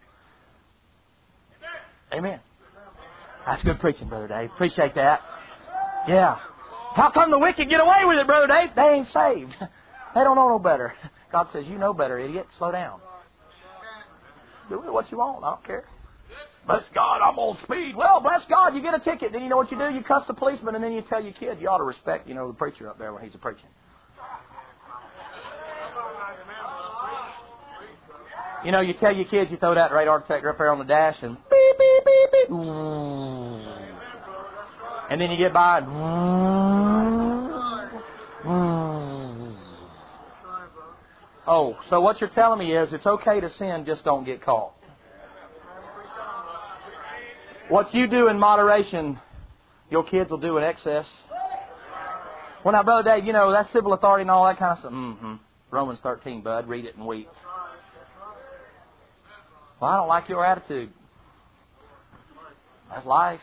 Amen. That's good preaching, Brother Dave. Appreciate that. Yeah. How come the wicked get away with it, Brother Dave? They ain't saved. They don't know no better. God says, you know better, idiot. Slow down. Do what you want. I don't care. Bless God, I'm on speed. Well, bless God, you get a ticket. Then you know what you do? You cuss the policeman, and then you tell your kid you ought to respect, you know, the preacher up there when he's a preaching. You know, you tell your kids you throw that radar detector up there on the dash and beep, beep, beep, beep. And then you get by and oh, so what you're telling me is it's okay to sin, just don't get caught. What you do in moderation, your kids will do in excess. Well, now, Brother Dave, you know, that civil authority and all that kind of stuff. Mm-hmm. Romans thirteen, bud. Read it and weep. Well, I don't like your attitude. That's life.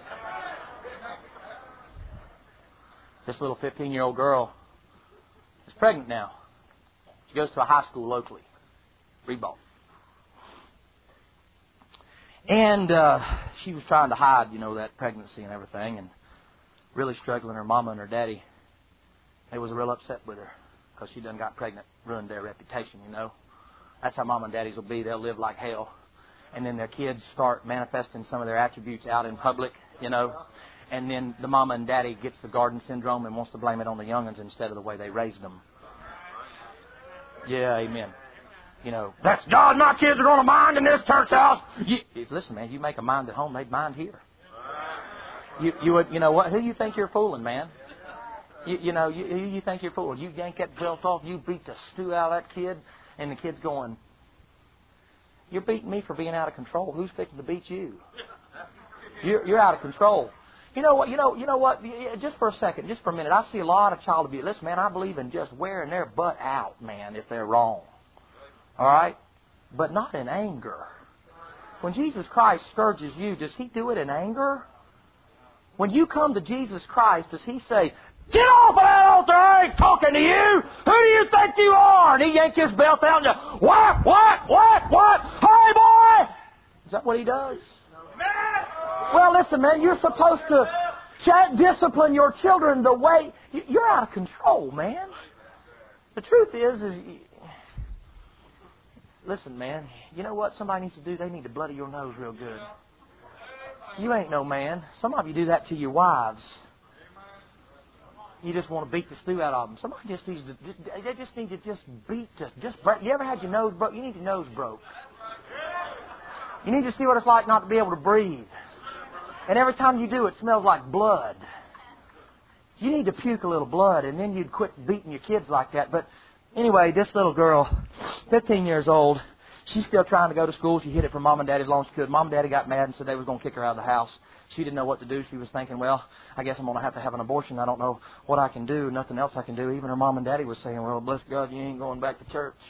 This little fifteen-year-old girl is pregnant now. She goes to a high school locally. Reebok. And uh, she was trying to hide, you know, that pregnancy and everything, and really struggling. Her mama and her daddy, they was real upset with her because she done got pregnant, ruined their reputation, you know. That's how mama and daddies will be. They'll live like hell. And then their kids start manifesting some of their attributes out in public, you know. And then the mama and daddy gets the garden syndrome and wants to blame it on the young'uns instead of the way they raised them. Yeah, amen. You know, that's God, my kids are going to mind in this church house. You, listen, man, you make a mind at home, they'd mind here. You, you would, you know what? Who you think you're fooling, man? You, you know, you, who you think you're fooling? You yank that belt off, you beat the stew out of that kid, and the kid's going, you're beating me for being out of control. Who's fixing to beat you? You're, you're out of control. You know what? You know. You know what? Just for a second, just for a minute, I see a lot of child abuse. Listen, man, I believe in just wearing their butt out, man, if they're wrong. All right, but not in anger. When Jesus Christ scourges you, does He do it in anger? When you come to Jesus Christ, does He say, "Get off of that altar! I ain't talking to you. Who do you think you are?" And He yank His belt out and you, what, what, what, what? Hey, boy! Is that what He does? Well, listen, man, you're supposed to ch- discipline your children the way... You're out of control, man. The truth is, is... Listen, man, you know what somebody needs to do? They need to bloody your nose real good. You ain't no man. Some of you do that to your wives. You just want to beat the stew out of them. Somebody just needs to... They just need to just beat... The, just break. You ever had your nose broke? You need your nose broke. You need to see what it's like not to be able to breathe. And every time you do, it smells like blood. You need to puke a little blood, and then you'd quit beating your kids like that. But anyway, this little girl, fifteen years old, she's still trying to go to school. She hid it from Mom and Daddy as long as she could. Mom and Daddy got mad and said they were going to kick her out of the house. She didn't know what to do. She was thinking, well, I guess I'm going to have to have an abortion. I don't know what I can do. Nothing else I can do. Even her Mom and Daddy was saying, well, bless God, you ain't going back to church.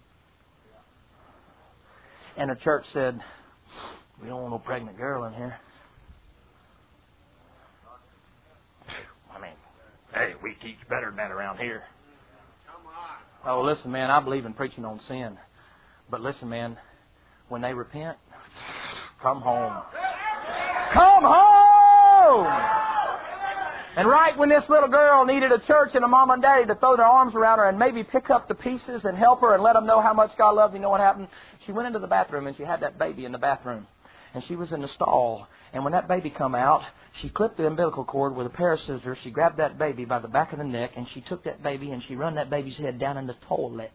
And the church said, we don't want no pregnant girl in here. I mean, hey, we teach better than that around here. Oh, listen, man, I believe in preaching on sin. But listen, man, when they repent, come home. Come home! And right when this little girl needed a church and a mom and daddy to throw their arms around her and maybe pick up the pieces and help her and let them know how much God loved, you know what happened? She went into the bathroom and she had that baby in the bathroom. And she was in the stall. And when that baby come out, she clipped the umbilical cord with a pair of scissors. She grabbed that baby by the back of the neck and she took that baby and she run that baby's head down in the toilet.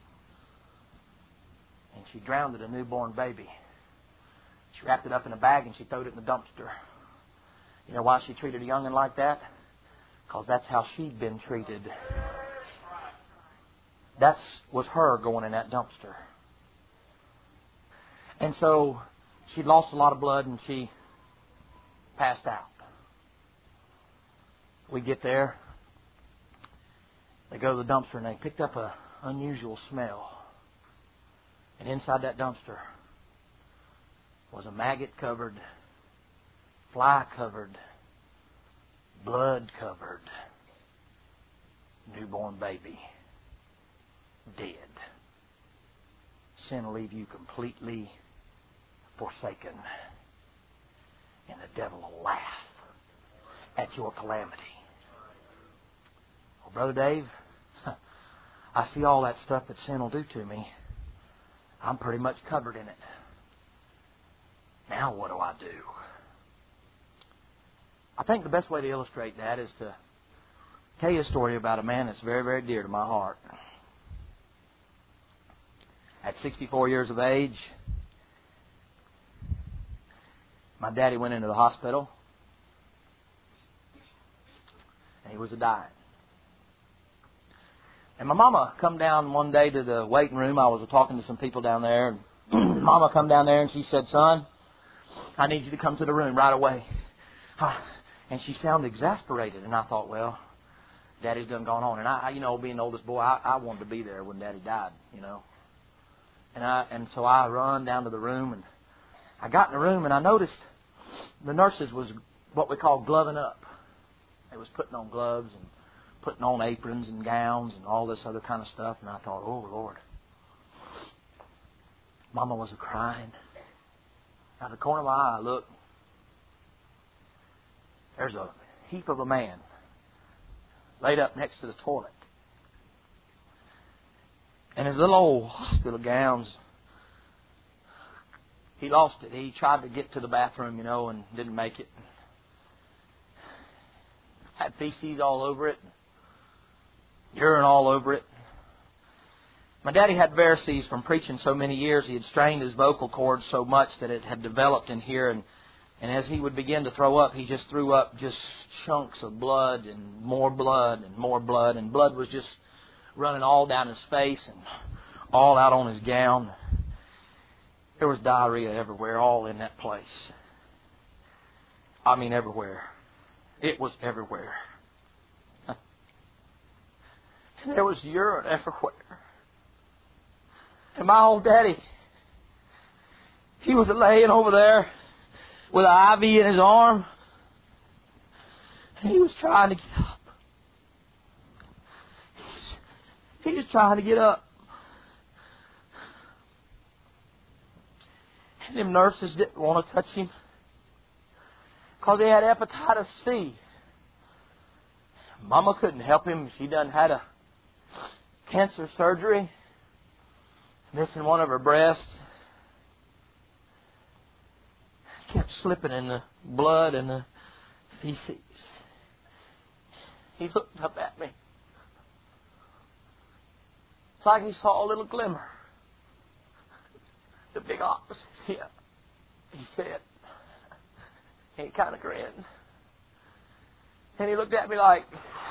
And she drowned a newborn baby. She wrapped it up in a bag and she threw it in the dumpster. You know why she treated a young'un like that? Because that's how she'd been treated. That was her going in that dumpster. And so she'd lost a lot of blood and she passed out. We get there. They go to the dumpster and they picked up an unusual smell. And inside that dumpster was a maggot-covered, fly-covered, blood-covered newborn baby. Dead. Sin will leave you completely forsaken. And the devil will laugh at your calamity. Well, Brother Dave, I see all that stuff that sin will do to me. I'm pretty much covered in it. Now what do I do? I think the best way to illustrate that is to tell you a story about a man that's very, very dear to my heart. At sixty-four years of age, my daddy went into the hospital, and he was a-dying. And my mama come down one day to the waiting room. I was talking to some people down there, and Mama come down there, and she said, son, I need you to come to the room right away. And she sounded exasperated, and I thought, well, Daddy's done gone on. And I, you know, being the oldest boy, I, I wanted to be there when Daddy died, you know. And I and so I run down to the room, and I got in the room, and I noticed the nurses was what we call gloving up. They was putting on gloves and putting on aprons and gowns and all this other kind of stuff. And I thought, oh, Lord. Mama was crying. Out of the corner of my eye, I looked. There's a heap of a man laid up next to the toilet. And his little old hospital gowns, he lost it. He tried to get to the bathroom, you know, and didn't make it. Had feces all over it. Urine all over it. My daddy had varices from preaching so many years. He had strained his vocal cords so much that it had developed in here. And, and as he would begin to throw up, he just threw up just chunks of blood and more blood and more blood. And blood was just running all down his face and all out on his gown. There was diarrhea everywhere, all in that place. I mean everywhere. It was everywhere. And there was urine everywhere. And my old daddy, he was laying over there with an I V in his arm. And he was trying to get up. He was trying to get up. And them nurses didn't want to touch him because he had hepatitis C. Mama couldn't help him. She done had a cancer surgery, missing one of her breasts. Kept slipping in the blood and the feces. He looked up at me. It's like he saw a little glimmer. The big opposite here, he said. And he kind of grinned. And he looked at me like,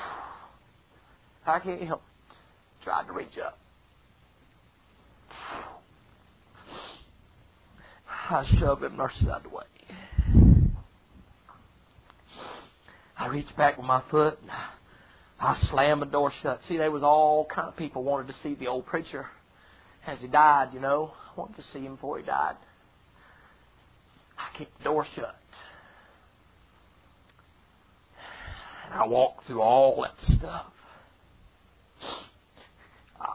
I can't help it. Tried to reach up. I shoved him nurses out of the way. I reached back with my foot and I slammed the door shut. See, there was all kind of people wanted to see the old preacher as he died, you know. I wanted to see him before he died. I kicked the door shut. And I walked through all that stuff. I,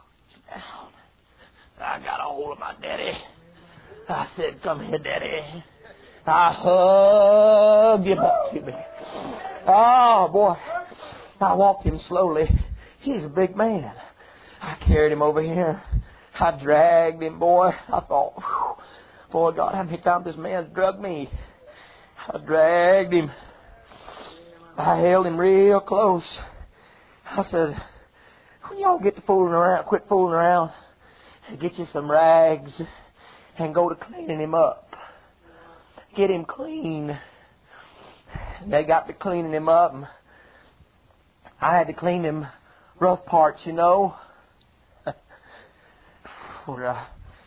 I got a hold of my daddy. I said, come here, Daddy. I hugged him up to me. Oh, boy. I walked him slowly. He's a big man. I carried him over here. I dragged him, boy. I thought, whew, boy, God, how many times this man's drugged me. I dragged him. I held him real close. I said, when y'all get to fooling around, quit fooling around, and get you some rags and go to cleaning him up. Get him clean. And they got to cleaning him up. And I had to clean them rough parts, you know. I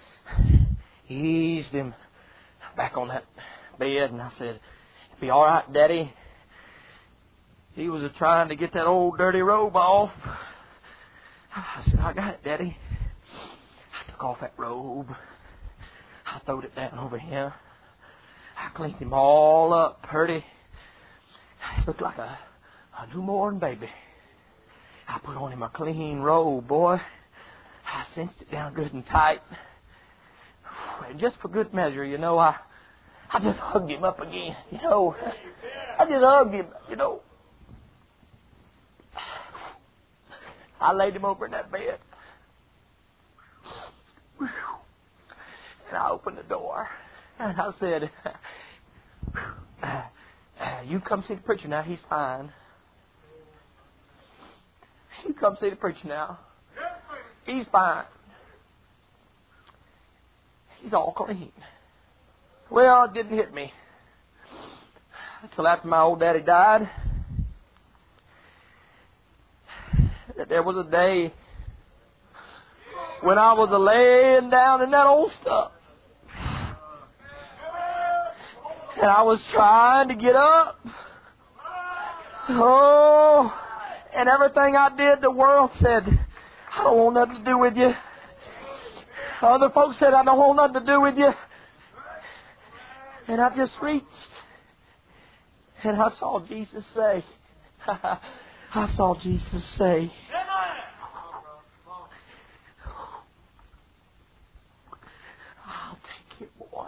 eased him back on that bed, and I said, "Be all right, Daddy." He was trying to get that old dirty robe off. I said, "I got it, Daddy." I took off that robe. I throwed it down over here. I cleaned him all up, pretty. He looked like a, a newborn baby. I put on him a clean robe, boy. I cinched it down good and tight. And just for good measure, you know, I I just hugged him up again, you know. I just hugged him, you know. I laid him over in that bed. And I opened the door. And I said, you come see the preacher now. He's fine. You come see the preacher now. He's fine. He's all clean. Well, it didn't hit me until after my old daddy died that there was a day when I was laying down in that old stuff. And I was trying to get up. Oh, And everything I did, the world said, I don't want nothing to do with you. Other folks said, I don't want nothing to do with you. And I just reached. And I saw Jesus say, I saw Jesus say, I'll take it, boy.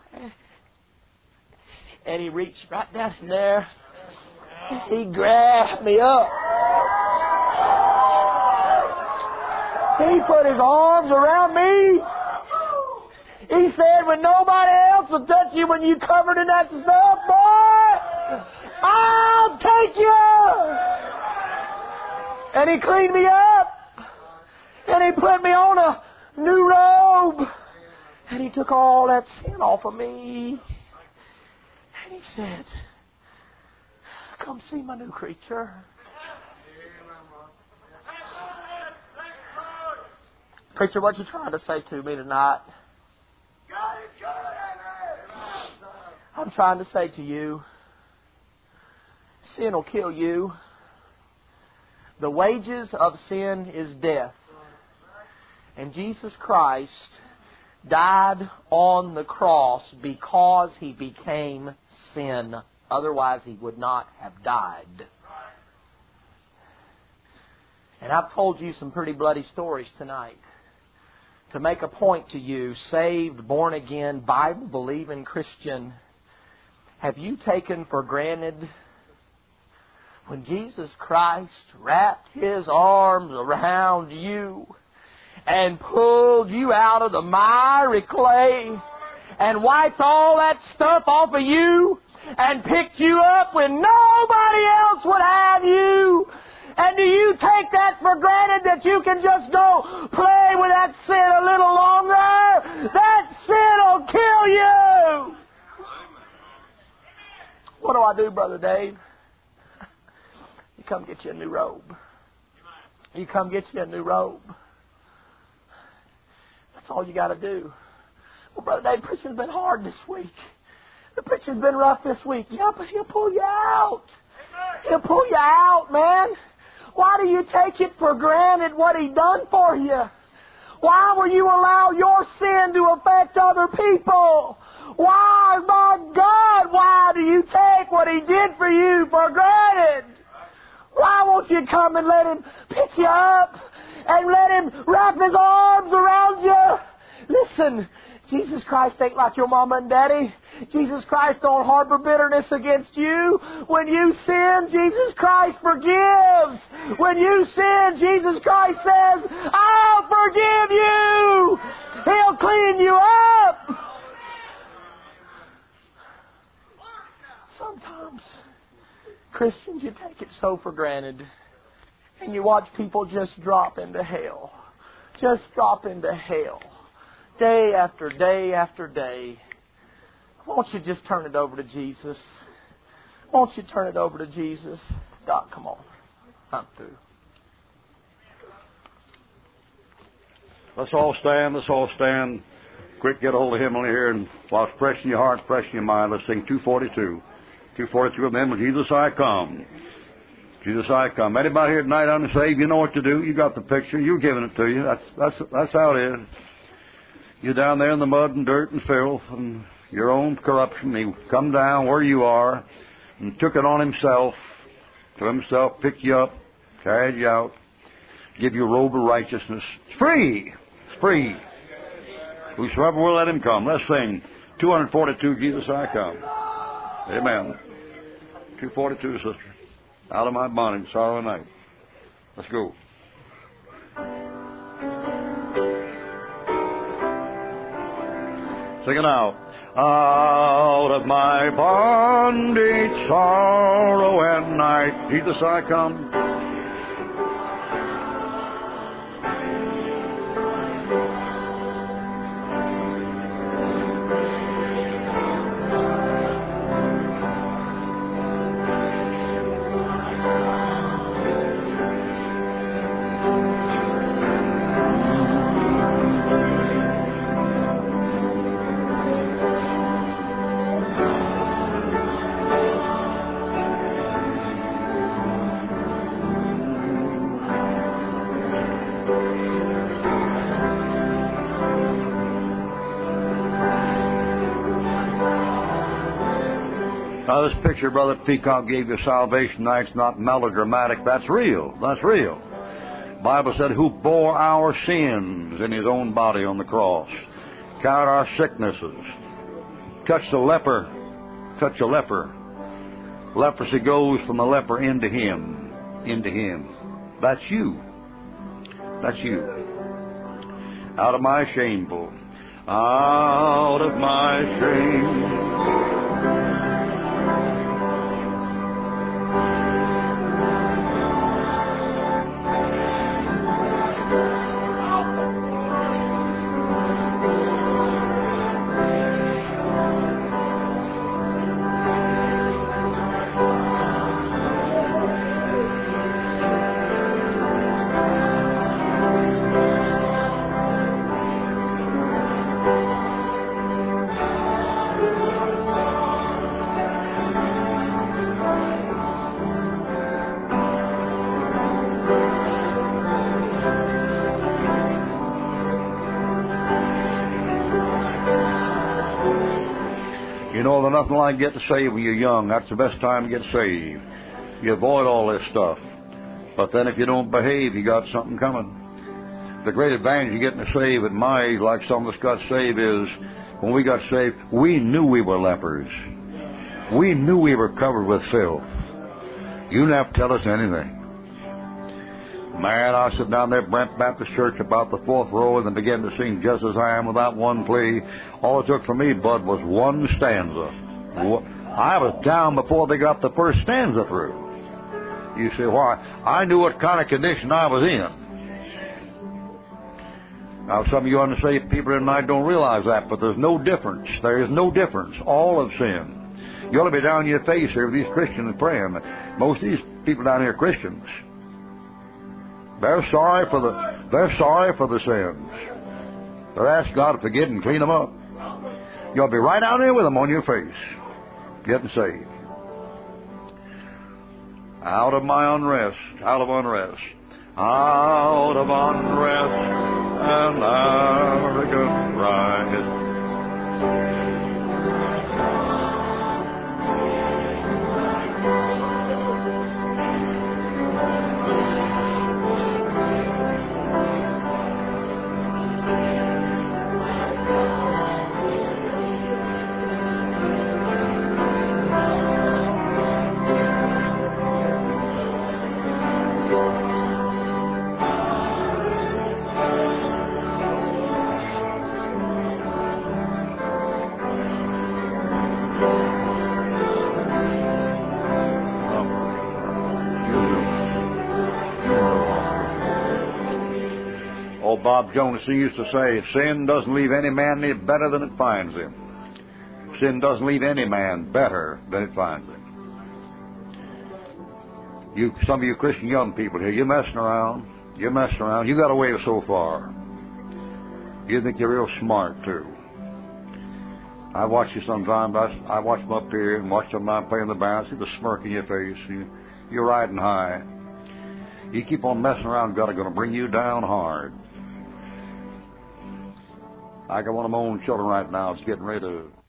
And He reached right down in there. He grabbed me up. He put His arms around me. He said, when nobody else will touch you, when you covered in that stuff, boy, I'll take you. And He cleaned me up. And He put me on a new robe. And He took all that sin off of me. And He said, come see my new creature. Preacher, what you trying to say to me tonight? I'm trying to say to you, sin will kill you. The wages of sin is death. And Jesus Christ died on the cross because He became sin. Otherwise, He would not have died. And I've told you some pretty bloody stories tonight to make a point to you, saved, born again, Bible-believing Christian. Have you taken for granted when Jesus Christ wrapped His arms around you and pulled you out of the miry clay and wiped all that stuff off of you and picked you up when nobody else would have you? And do you take that for granted that you can just go play with that sin a little longer? That sin will kill you. What do I do, Brother Dave? You come get you a new robe. You come get you a new robe. That's all you got to do. Well, Brother Dave, preaching's been hard this week. The preaching's been rough this week. Yeah, but He'll pull you out. He'll pull you out, man. Why do you take it for granted what He done for you? Why will you allow your sin to affect other people? Why, my God, why do you take what He did for you for granted? Why won't you come and let Him pick you up and let Him wrap His arms around you? Listen, Jesus Christ ain't like your mama and daddy. Jesus Christ don't harbor bitterness against you. When you sin, Jesus Christ forgives. When you sin, Jesus Christ says, I'll forgive you. He'll clean you up. Sometimes, Christians, you take it so for granted. And you watch people just drop into hell. Just drop into hell. Day after day after day. Won't you just turn it over to Jesus? Won't you turn it over to Jesus? Doc, come on. I'm through. Let's all stand. Let's all stand. Quick, get a hold of him on here, and while it's fresh in your heart, fresh in your mind, let's sing two forty-two. two forty-two of them, Jesus, I come. Jesus, I come. Anybody here tonight unsaved, you know what to do. You got the picture. You're giving it to you. That's that's that's how it is. You're down there in the mud and dirt and filth and your own corruption. He come down where you are and took it on Himself, to Himself, pick you up, carried you out, give you a robe of righteousness. It's free. It's free. Whosoever will, let him come. Let's sing two forty-two, Jesus, I come. Amen. two forty-two, sister. Out of my bonnet, sorrow and night. Let's go. Sing it out. Out of my bondage, sorrow and night, Jesus, I come. Now, this picture Brother Peacock gave you salvation night's not melodramatic. That's real. That's real. The Bible said, who bore our sins in his own body on the cross, carried our sicknesses, touched a leper, touched a leper. Leprosy goes from the leper into him, into him. That's you. That's you. Out of my shameful, out of my shame. You know, there's nothing like getting saved when you're young. That's the best time to get saved. You avoid all this stuff. But then if you don't behave, you got something coming. The great advantage of getting saved at my age, like some of us got saved, is when we got saved, we knew we were lepers. We knew we were covered with filth. You didn't have to tell us anything. Man, I sit down there at Brent Baptist Church about the fourth row and began to sing Just As I Am without one plea. All it took for me, Bud, was one stanza. I was down before they got the first stanza through. You say, why? I knew what kind of condition I was in. Now, some of you unsaved people tonight don't realize that, but there's no difference. There is no difference. All have sinned. You ought to be down on your face here with these Christians praying. Most of these people down here are Christians. They're sorry for the they're sorry for the sins. They're asking God to forgive and clean them up. You'll be right out there with them on your face, getting saved. Out of my unrest, out of unrest, out of unrest and arrogant pride. Bob Jones used to say, sin doesn't leave any man any better than it finds him. Sin doesn't leave any man better than it finds him. You, some of you Christian young people here, you're messing around. You're messing around. You got away so far. You think you're real smart, too. I watch you sometimes. I, I watch them up here and watch them out playing the band. I see the smirk in your face. You, you're riding high. You keep on messing around, God is going to bring you down hard. I got one of my own children right now. It's getting ready to